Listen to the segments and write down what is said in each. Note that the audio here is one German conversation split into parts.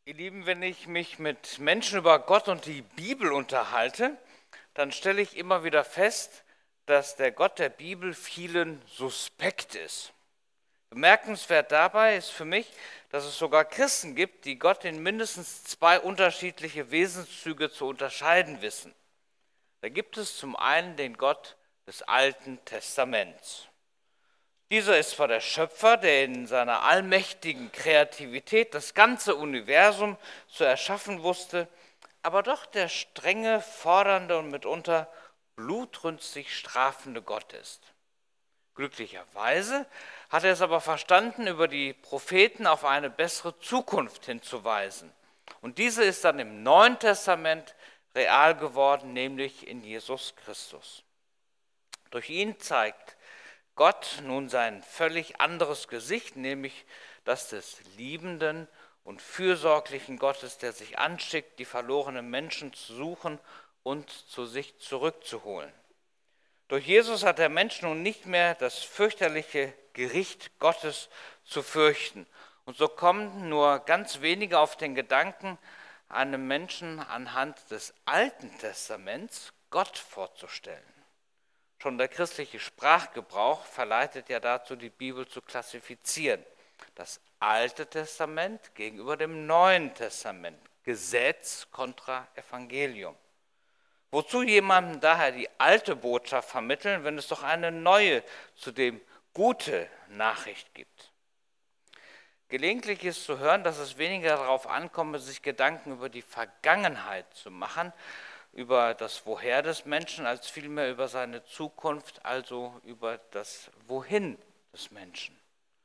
Ihr Lieben, wenn ich mich mit Menschen über Gott und die Bibel unterhalte, dann stelle ich immer wieder fest, dass der Gott der Bibel vielen suspekt ist. Bemerkenswert dabei ist für mich, dass es sogar Christen gibt, die Gott in mindestens zwei unterschiedliche Wesenszüge zu unterscheiden wissen. Da gibt es zum einen den Gott des Alten Testaments. Dieser ist zwar der Schöpfer, der in seiner allmächtigen Kreativität das ganze Universum zu erschaffen wusste, aber doch der strenge, fordernde und mitunter blutrünstig strafende Gott ist. Glücklicherweise hat er es aber verstanden, über die Propheten auf eine bessere Zukunft hinzuweisen. Und diese ist dann im Neuen Testament real geworden, nämlich in Jesus Christus. Durch ihn zeigt Gott nun sein völlig anderes Gesicht, nämlich das des liebenden und fürsorglichen Gottes, der sich anschickt, die verlorenen Menschen zu suchen und zu sich zurückzuholen. Durch Jesus hat der Mensch nun nicht mehr das fürchterliche Gericht Gottes zu fürchten. Und so kommen nur ganz wenige auf den Gedanken, einem Menschen anhand des Alten Testaments Gott vorzustellen. Schon der christliche Sprachgebrauch verleitet ja dazu, die Bibel zu klassifizieren. Das Alte Testament gegenüber dem Neuen Testament. Gesetz kontra Evangelium. Wozu jemandem daher die alte Botschaft vermitteln, wenn es doch eine neue, zudem gute Nachricht gibt? Gelegentlich ist zu hören, dass es weniger darauf ankomme, sich Gedanken über die Vergangenheit zu machen, über das Woher des Menschen, als vielmehr über seine Zukunft, also über das Wohin des Menschen.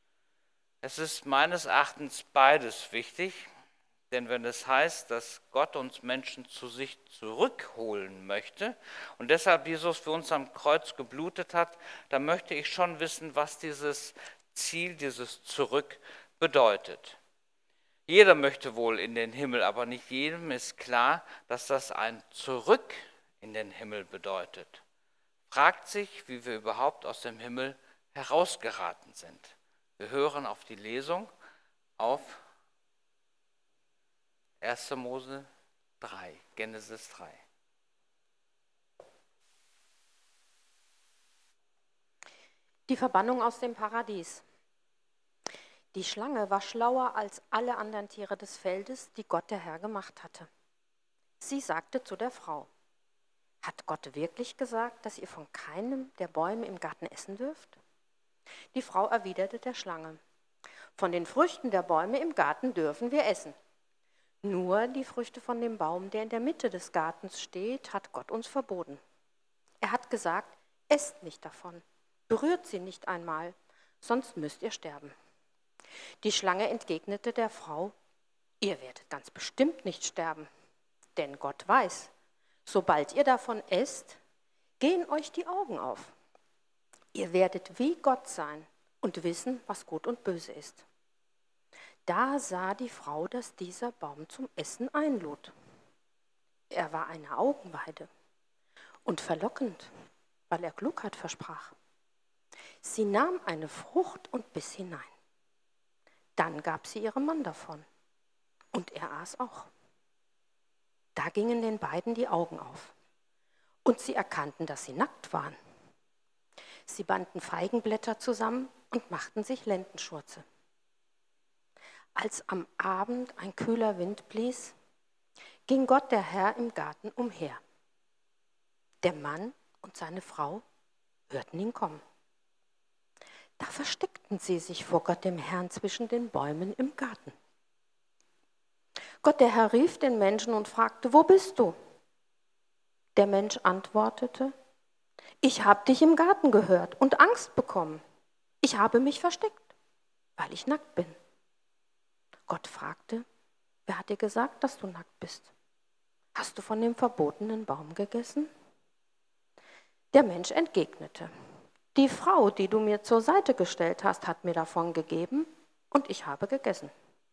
Es ist meines Erachtens beides wichtig, denn wenn es heißt, dass Gott uns Menschen zu sich zurückholen möchte und deshalb Jesus für uns am Kreuz geblutet hat, dann möchte ich schon wissen, was dieses Ziel, dieses Zurück bedeutet. Jeder möchte wohl in den Himmel, aber nicht jedem ist klar, dass das ein Zurück in den Himmel bedeutet. Fragt sich, wie wir überhaupt aus dem Himmel herausgeraten sind. Wir hören auf die Lesung auf 1. Mose 3, Genesis 3. Die Verbannung aus dem Paradies. Die Schlange war schlauer als alle anderen Tiere des Feldes, die Gott der Herr gemacht hatte. Sie sagte zu der Frau: Hat Gott wirklich gesagt, dass ihr von keinem der Bäume im Garten essen dürft? Die Frau erwiderte der Schlange: Von den Früchten der Bäume im Garten dürfen wir essen. Nur die Früchte von dem Baum, der in der Mitte des Gartens steht, hat Gott uns verboten. Er hat gesagt: Esst nicht davon, berührt sie nicht einmal, sonst müsst ihr sterben. Die Schlange entgegnete der Frau: Ihr werdet ganz bestimmt nicht sterben, denn Gott weiß, sobald ihr davon esst, gehen euch die Augen auf. Ihr werdet wie Gott sein und wissen, was gut und böse ist. Da sah die Frau, dass dieser Baum zum Essen einlud. Er war eine Augenweide und verlockend, weil er Klugheit versprach. Sie nahm eine Frucht und biss hinein. Dann gab sie ihrem Mann davon, und er aß auch. Da gingen den beiden die Augen auf, und sie erkannten, dass sie nackt waren. Sie banden Feigenblätter zusammen und machten sich Lendenschurze. Als am Abend ein kühler Wind blies, ging Gott der Herr im Garten umher. Der Mann und seine Frau hörten ihn kommen. Da versteckten sie sich vor Gott dem Herrn zwischen den Bäumen im Garten. Gott der Herr rief den Menschen und fragte: Wo bist du? Der Mensch antwortete: Ich habe dich im Garten gehört und Angst bekommen. Ich habe mich versteckt, weil ich nackt bin. Gott fragte: Wer hat dir gesagt, dass du nackt bist? Hast du von dem verbotenen Baum gegessen? Der Mensch entgegnete: Die Frau, die du mir zur Seite gestellt hast, hat mir davon gegeben und ich habe gegessen.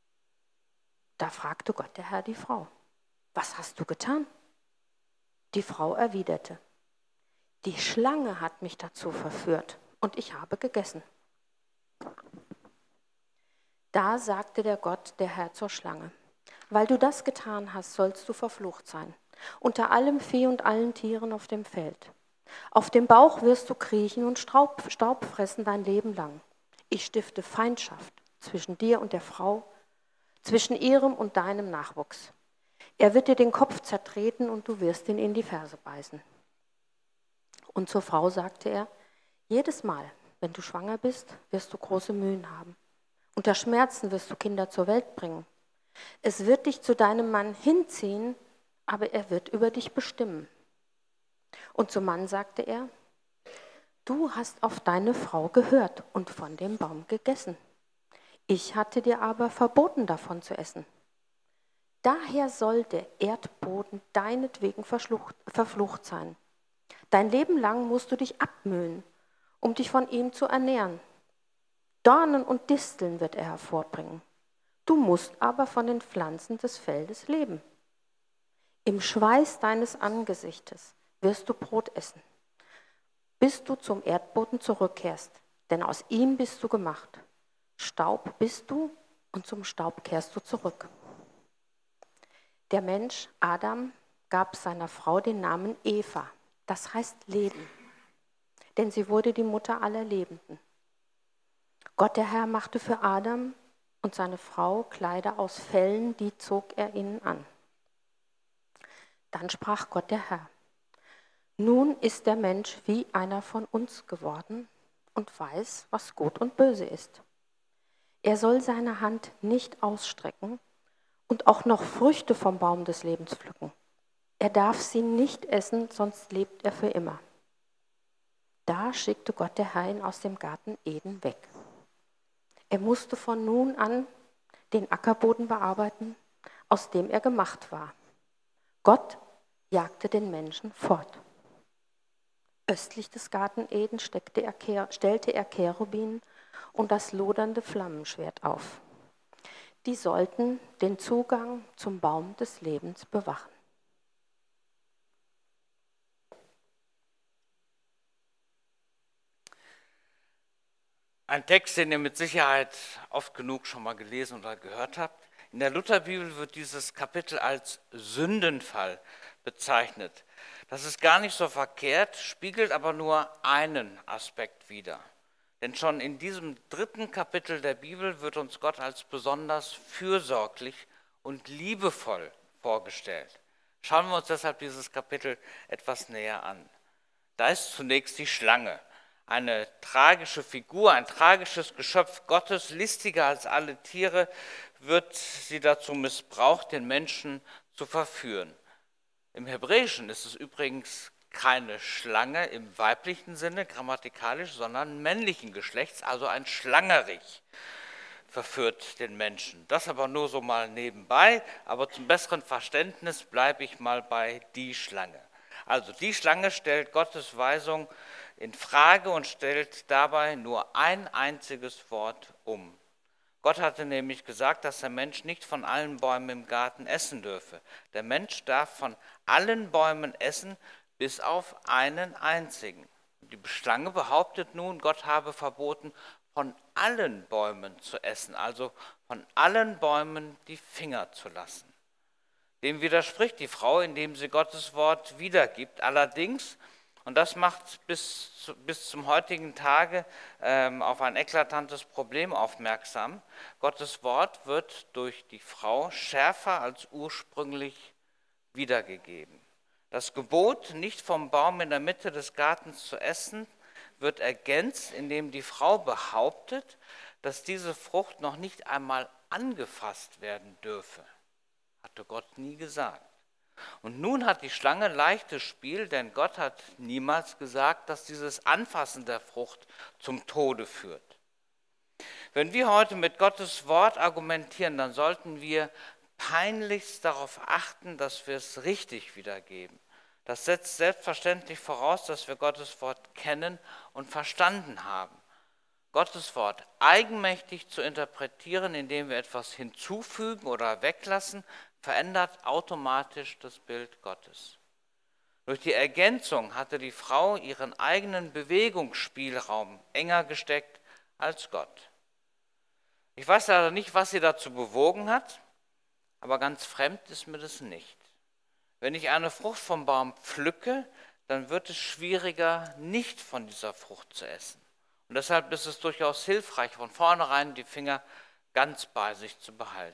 Da fragte Gott der Herr die Frau: Was hast du getan? Die Frau erwiderte: Die Schlange hat mich dazu verführt und ich habe gegessen. Da sagte der Gott der Herr zur Schlange: Weil du das getan hast, sollst du verflucht sein, unter allem Vieh und allen Tieren auf dem Feld. Auf dem Bauch wirst du kriechen und Staub fressen dein Leben lang. Ich stifte Feindschaft zwischen dir und der Frau, zwischen ihrem und deinem Nachwuchs. Er wird dir den Kopf zertreten und du wirst ihn in die Ferse beißen. Und zur Frau sagte er, jedes Mal, wenn du schwanger bist, wirst du große Mühen haben. Unter Schmerzen wirst du Kinder zur Welt bringen. Es wird dich zu deinem Mann hinziehen, aber er wird über dich bestimmen. Und zum Mann sagte er, du hast auf deine Frau gehört und von dem Baum gegessen. Ich hatte dir aber verboten, davon zu essen. Daher soll der Erdboden deinetwegen verflucht sein. Dein Leben lang musst du dich abmühen, um dich von ihm zu ernähren. Dornen und Disteln wird er hervorbringen. Du musst aber von den Pflanzen des Feldes leben. Im Schweiß deines Angesichtes wirst du Brot essen, bis du zum Erdboden zurückkehrst, denn aus ihm bist du gemacht. Staub bist du und zum Staub kehrst du zurück. Der Mensch Adam gab seiner Frau den Namen Eva, das heißt Leben, denn sie wurde die Mutter aller Lebenden. Gott der Herr machte für Adam und seine Frau Kleider aus Fellen, die zog er ihnen an. Dann sprach Gott der Herr, nun ist der Mensch wie einer von uns geworden und weiß, was gut und böse ist. Er soll seine Hand nicht ausstrecken und auch noch Früchte vom Baum des Lebens pflücken. Er darf sie nicht essen, sonst lebt er für immer. Da schickte Gott der Herr ihn aus dem Garten Eden weg. Er musste von nun an den Ackerboden bearbeiten, aus dem er gemacht war. Gott jagte den Menschen fort. Östlich des Garten Eden stellte er Cherubin und das lodernde Flammenschwert auf. Die sollten den Zugang zum Baum des Lebens bewachen. Ein Text, den ihr mit Sicherheit oft genug schon mal gelesen oder gehört habt. In der Lutherbibel wird dieses Kapitel als Sündenfall bezeichnet. Das ist gar nicht so verkehrt, spiegelt aber nur einen Aspekt wider. Denn schon in diesem 3. Kapitel der Bibel wird uns Gott als besonders fürsorglich und liebevoll vorgestellt. Schauen wir uns deshalb dieses Kapitel etwas näher an. Da ist zunächst die Schlange. Eine tragische Figur, ein tragisches Geschöpf Gottes, listiger als alle Tiere, wird sie dazu missbraucht, den Menschen zu verführen. Im Hebräischen ist es übrigens keine Schlange im weiblichen Sinne, grammatikalisch, sondern männlichen Geschlechts, also ein Schlangerich verführt den Menschen. Das aber nur so mal nebenbei, aber zum besseren Verständnis bleibe ich mal bei die Schlange. Also die Schlange stellt Gottes Weisung in Frage und stellt dabei nur ein einziges Wort um. Gott hatte nämlich gesagt, dass der Mensch nicht von allen Bäumen im Garten essen dürfe. Der Mensch darf von allen Bäumen essen, bis auf einen einzigen. Die Schlange behauptet nun, Gott habe verboten, von allen Bäumen zu essen, also von allen Bäumen die Finger zu lassen. Dem widerspricht die Frau, indem sie Gottes Wort wiedergibt. Allerdings, und das macht bis zum heutigen Tage auf ein eklatantes Problem aufmerksam, Gottes Wort wird durch die Frau schärfer als ursprünglich wiedergegeben. Das Gebot, nicht vom Baum in der Mitte des Gartens zu essen, wird ergänzt, indem die Frau behauptet, dass diese Frucht noch nicht einmal angefasst werden dürfe. Hatte Gott nie gesagt. Und nun hat die Schlange leichtes Spiel, denn Gott hat niemals gesagt, dass dieses Anfassen der Frucht zum Tode führt. Wenn wir heute mit Gottes Wort argumentieren, dann sollten wir peinlichst darauf achten, dass wir es richtig wiedergeben. Das setzt selbstverständlich voraus, dass wir Gottes Wort kennen und verstanden haben. Gottes Wort eigenmächtig zu interpretieren, indem wir etwas hinzufügen oder weglassen, verändert automatisch das Bild Gottes. Durch die Ergänzung hatte die Frau ihren eigenen Bewegungsspielraum enger gesteckt als Gott. Ich weiß leider nicht, was sie dazu bewogen hat, aber ganz fremd ist mir das nicht. Wenn ich eine Frucht vom Baum pflücke, dann wird es schwieriger, nicht von dieser Frucht zu essen. Und deshalb ist es durchaus hilfreich, von vornherein die Finger ganz bei sich zu behalten.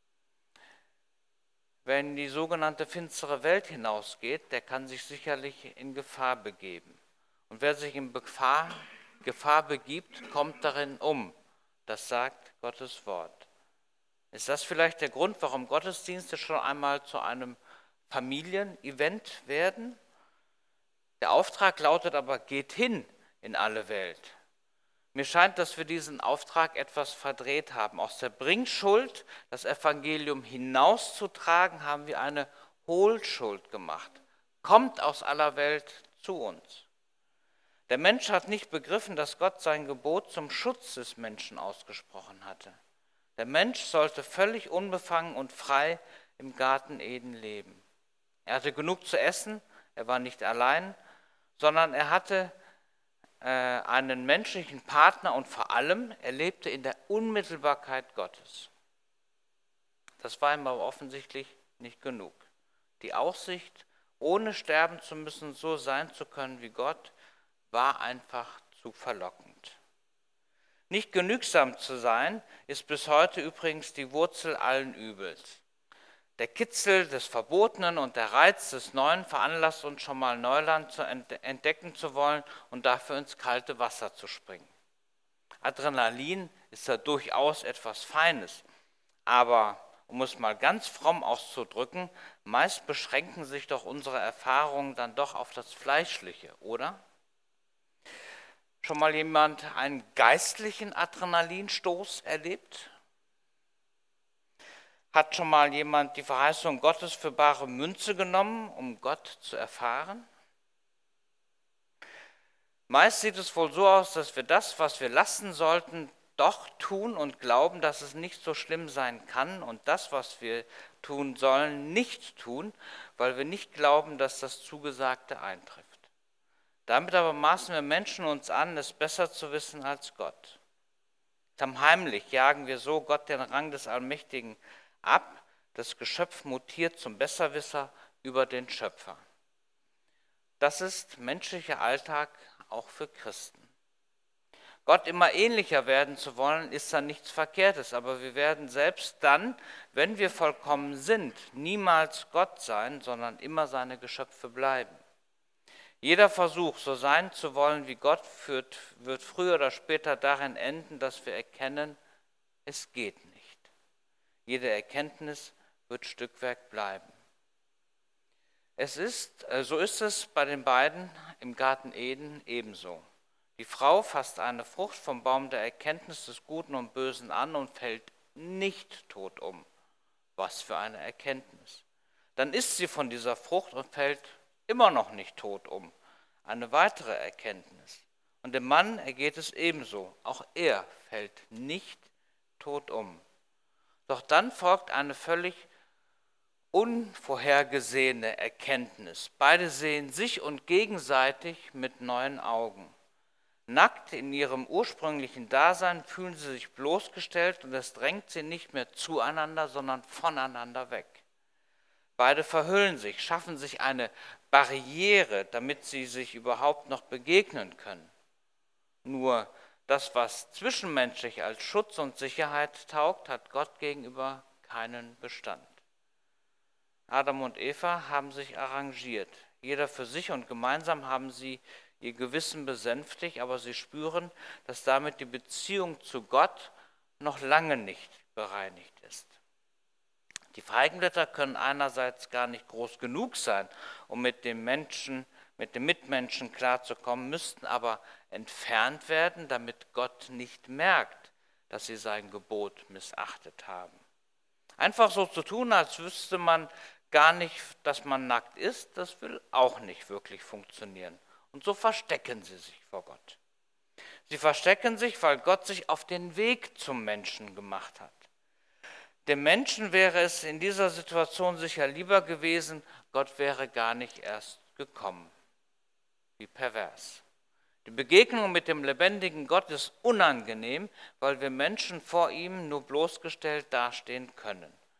Wer in die sogenannte finstere Welt hinausgeht, der kann sich sicherlich in Gefahr begeben. Und wer sich in Gefahr begibt, kommt darin um. Das sagt Gottes Wort. Ist das vielleicht der Grund, warum Gottesdienste schon einmal zu einem Familienevent werden? Der Auftrag lautet aber, geht hin in alle Welt. Mir scheint, dass wir diesen Auftrag etwas verdreht haben. Aus der Bringschuld, das Evangelium hinauszutragen, haben wir eine Holschuld gemacht. Kommt aus aller Welt zu uns. Der Mensch hat nicht begriffen, dass Gott sein Gebot zum Schutz des Menschen ausgesprochen hatte. Der Mensch sollte völlig unbefangen und frei im Garten Eden leben. Er hatte genug zu essen, er war nicht allein, sondern er hatte einen menschlichen Partner und vor allem, er lebte in der Unmittelbarkeit Gottes. Das war ihm aber offensichtlich nicht genug. Die Aussicht, ohne sterben zu müssen, so sein zu können wie Gott, war einfach zu verlockend. Nicht genügsam zu sein, ist bis heute übrigens die Wurzel allen Übels. Der Kitzel des Verbotenen und der Reiz des Neuen veranlasst uns schon mal Neuland entdecken zu wollen und dafür ins kalte Wasser zu springen. Adrenalin ist da durchaus etwas Feines, aber um es mal ganz fromm auszudrücken, meist beschränken sich doch unsere Erfahrungen dann doch auf das Fleischliche, oder? Schon mal jemand einen geistlichen Adrenalinstoß erlebt? Hat schon mal jemand die Verheißung Gottes für bare Münze genommen, um Gott zu erfahren? Meist sieht es wohl so aus, dass wir das, was wir lassen sollten, doch tun und glauben, dass es nicht so schlimm sein kann und das, was wir tun sollen, nicht tun, weil wir nicht glauben, dass das Zugesagte eintrifft. Damit aber maßen wir Menschen uns an, es besser zu wissen als Gott. Heimlich jagen wir so Gott den Rang des Allmächtigen ab, das Geschöpf mutiert zum Besserwisser über den Schöpfer. Das ist menschlicher Alltag auch für Christen. Gott immer ähnlicher werden zu wollen, ist dann nichts Verkehrtes, aber wir werden selbst dann, wenn wir vollkommen sind, niemals Gott sein, sondern immer seine Geschöpfe bleiben. Jeder Versuch, so sein zu wollen wie Gott, wird früher oder später darin enden, dass wir erkennen, es geht nicht. Jede Erkenntnis wird Stückwerk bleiben. So ist es bei den beiden im Garten Eden ebenso. Die Frau fasst eine Frucht vom Baum der Erkenntnis des Guten und Bösen an und fällt nicht tot um. Was für eine Erkenntnis. Dann isst sie von dieser Frucht und fällt immer noch nicht tot um. Eine weitere Erkenntnis. Und dem Mann ergeht es ebenso. Auch er fällt nicht tot um. Doch dann folgt eine völlig unvorhergesehene Erkenntnis. Beide sehen sich und gegenseitig mit neuen Augen. Nackt in ihrem ursprünglichen Dasein fühlen sie sich bloßgestellt und es drängt sie nicht mehr zueinander, sondern voneinander weg. Beide verhüllen sich, schaffen sich eine Barriere, damit sie sich überhaupt noch begegnen können. Nur das, was zwischenmenschlich als Schutz und Sicherheit taugt, hat Gott gegenüber keinen Bestand. Adam und Eva haben sich arrangiert. Jeder für sich und gemeinsam haben sie ihr Gewissen besänftigt, aber sie spüren, dass damit die Beziehung zu Gott noch lange nicht bereinigt ist. Die Feigenblätter können einerseits gar nicht groß genug sein, um mit dem Mitmenschen klarzukommen, müssten aber entfernt werden, damit Gott nicht merkt, dass sie sein Gebot missachtet haben. Einfach so zu tun, als wüsste man gar nicht, dass man nackt ist, das will auch nicht wirklich funktionieren. Und so verstecken sie sich vor Gott. Sie verstecken sich, weil Gott sich auf den Weg zum Menschen gemacht hat. Dem Menschen wäre es in dieser Situation sicher lieber gewesen, Gott wäre gar nicht erst gekommen. Wie pervers. Die Begegnung mit dem lebendigen Gott ist unangenehm, weil wir Menschen vor ihm nur bloßgestellt dastehen können.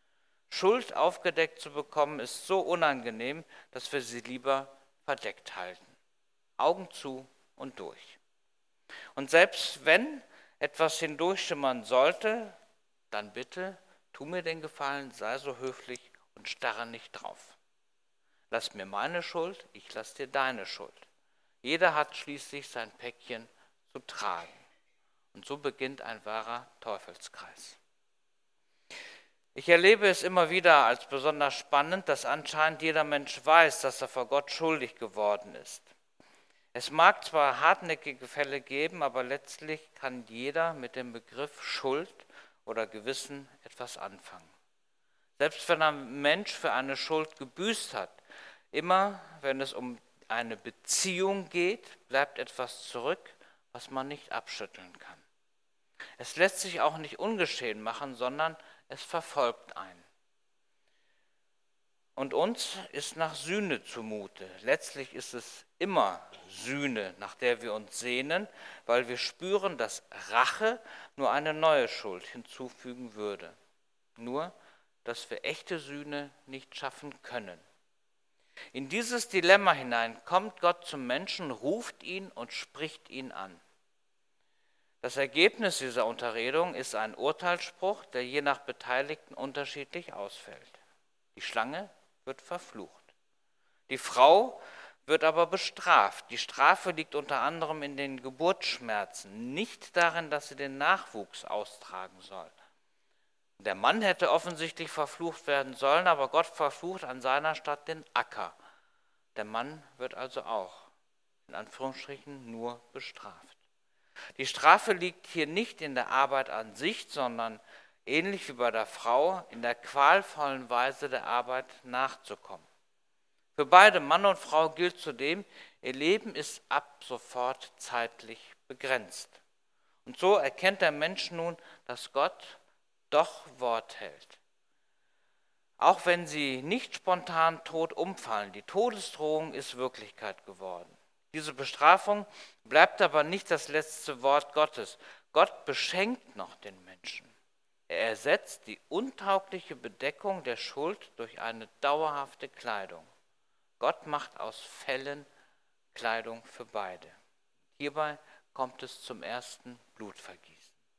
Schuld aufgedeckt zu bekommen, ist so unangenehm, dass wir sie lieber verdeckt halten. Augen zu und durch. Und selbst wenn etwas hindurchschimmern sollte, dann bitte, tu mir den Gefallen, sei so höflich und starre nicht drauf. Lass mir meine Schuld, ich lass dir deine Schuld. Jeder hat schließlich sein Päckchen zu tragen. Und so beginnt ein wahrer Teufelskreis. Ich erlebe es immer wieder als besonders spannend, dass anscheinend jeder Mensch weiß, dass er vor Gott schuldig geworden ist. Es mag zwar hartnäckige Fälle geben, aber letztlich kann jeder mit dem Begriff Schuld oder Gewissen etwas anfangen. Selbst wenn ein Mensch für eine Schuld gebüßt hat, immer wenn es um eine Beziehung geht, bleibt etwas zurück, was man nicht abschütteln kann. Es lässt sich auch nicht ungeschehen machen, sondern es verfolgt einen. Und uns ist nach Sühne zumute. Letztlich ist es immer Sühne, nach der wir uns sehnen, weil wir spüren, dass Rache nur eine neue Schuld hinzufügen würde. Nur, dass wir echte Sühne nicht schaffen können. In dieses Dilemma hinein kommt Gott zum Menschen, ruft ihn und spricht ihn an. Das Ergebnis dieser Unterredung ist ein Urteilsspruch, der je nach Beteiligten unterschiedlich ausfällt. Die Schlange wird verflucht. Die Frau wird aber bestraft. Die Strafe liegt unter anderem in den Geburtsschmerzen, nicht darin, dass sie den Nachwuchs austragen soll. Der Mann hätte offensichtlich verflucht werden sollen, aber Gott verflucht an seiner Stadt den Acker. Der Mann wird also auch, in Anführungsstrichen, nur bestraft. Die Strafe liegt hier nicht in der Arbeit an sich, sondern ähnlich wie bei der Frau, in der qualvollen Weise der Arbeit nachzukommen. Für beide, Mann und Frau, gilt zudem, ihr Leben ist ab sofort zeitlich begrenzt. Und so erkennt der Mensch nun, dass Gott doch Wort hält. Auch wenn sie nicht spontan tot umfallen, die Todesdrohung ist Wirklichkeit geworden. Diese Bestrafung bleibt aber nicht das letzte Wort Gottes. Gott beschenkt noch den Menschen. Er ersetzt die untaugliche Bedeckung der Schuld durch eine dauerhafte Kleidung. Gott macht aus Fellen Kleidung für beide. Hierbei kommt es zum ersten Blutvergießen.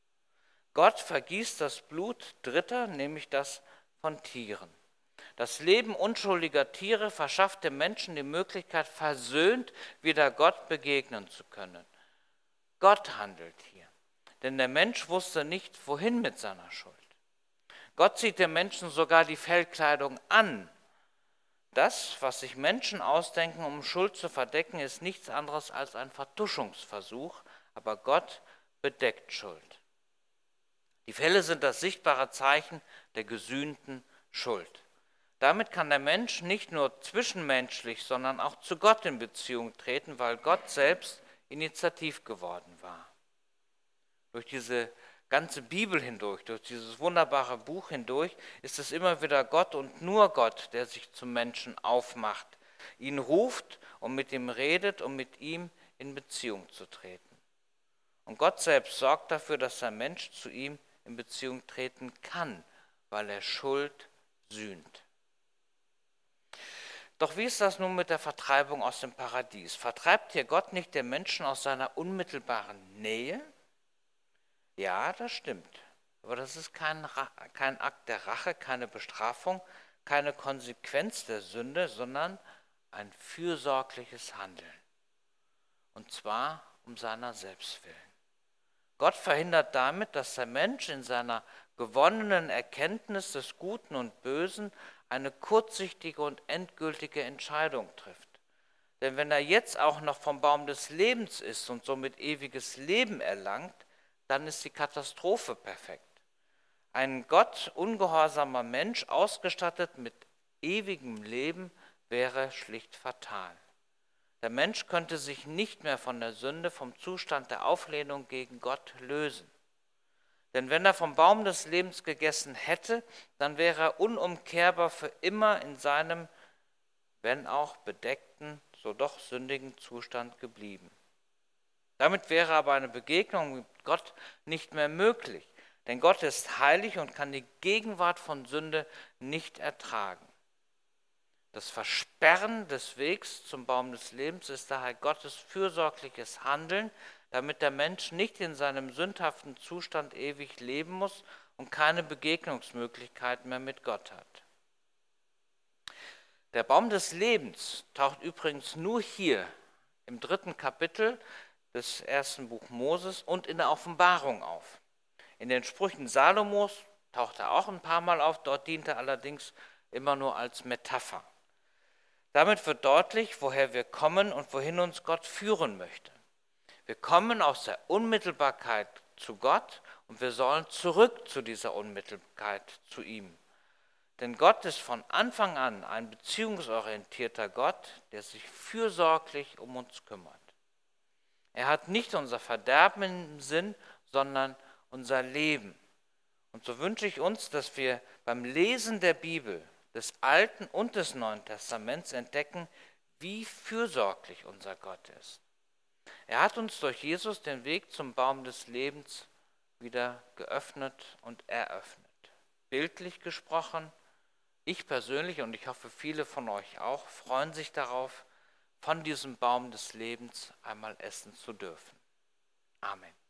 Gott vergießt das Blut Dritter, nämlich das von Tieren. Das Leben unschuldiger Tiere verschafft dem Menschen die Möglichkeit, versöhnt wieder Gott begegnen zu können. Gott handelt hier, denn der Mensch wusste nicht, wohin mit seiner Schuld. Gott zieht dem Menschen sogar die Fellkleidung an. Das, was sich Menschen ausdenken, um Schuld zu verdecken, ist nichts anderes als ein Vertuschungsversuch, aber Gott bedeckt Schuld. Die Felle sind das sichtbare Zeichen der gesühnten Schuld. Damit kann der Mensch nicht nur zwischenmenschlich, sondern auch zu Gott in Beziehung treten, weil Gott selbst initiativ geworden war. Durch diese ganze Bibel hindurch, durch dieses wunderbare Buch hindurch, ist es immer wieder Gott und nur Gott, der sich zum Menschen aufmacht, ihn ruft und mit ihm redet, um mit ihm in Beziehung zu treten. Und Gott selbst sorgt dafür, dass der Mensch zu ihm in Beziehung treten kann, weil er Schuld sühnt. Doch wie ist das nun mit der Vertreibung aus dem Paradies? Vertreibt hier Gott nicht den Menschen aus seiner unmittelbaren Nähe? Ja, das stimmt. Aber das ist kein Akt der Rache, keine Bestrafung, keine Konsequenz der Sünde, sondern ein fürsorgliches Handeln. Und zwar um seiner selbst willen. Gott verhindert damit, dass der Mensch in seiner gewonnenen Erkenntnis des Guten und Bösen eine kurzsichtige und endgültige Entscheidung trifft. Denn wenn er jetzt auch noch vom Baum des Lebens isst und somit ewiges Leben erlangt, dann ist die Katastrophe perfekt. Ein Gott ungehorsamer Mensch, ausgestattet mit ewigem Leben, wäre schlicht fatal. Der Mensch könnte sich nicht mehr von der Sünde, vom Zustand der Auflehnung gegen Gott lösen. Denn wenn er vom Baum des Lebens gegessen hätte, dann wäre er unumkehrbar für immer in seinem, wenn auch bedeckten, so doch sündigen Zustand geblieben. Damit wäre aber eine Begegnung mit Gott nicht mehr möglich, Denn Gott ist heilig und kann die Gegenwart von Sünde nicht ertragen. Das Versperren des Wegs zum Baum des Lebens ist daher Gottes fürsorgliches Handeln, damit der Mensch nicht in seinem sündhaften Zustand ewig leben muss und keine Begegnungsmöglichkeit mehr mit Gott hat. Der Baum des Lebens taucht übrigens nur hier im 3. Kapitel des 1. Buch Moses und in der Offenbarung auf. In den Sprüchen Salomos taucht er auch ein paar Mal auf, dort dient er allerdings immer nur als Metapher. Damit wird deutlich, woher wir kommen und wohin uns Gott führen möchte. Wir kommen aus der Unmittelbarkeit zu Gott und wir sollen zurück zu dieser Unmittelbarkeit zu ihm. Denn Gott ist von Anfang an ein beziehungsorientierter Gott, der sich fürsorglich um uns kümmert. Er hat nicht unser Verderben im Sinn, sondern unser Leben. Und so wünsche ich uns, dass wir beim Lesen der Bibel, des Alten und des Neuen Testaments entdecken, wie fürsorglich unser Gott ist. Er hat uns durch Jesus den Weg zum Baum des Lebens wieder geöffnet und eröffnet. Bildlich gesprochen, ich persönlich und ich hoffe viele von euch auch, freuen sich darauf, von diesem Baum des Lebens einmal essen zu dürfen. Amen.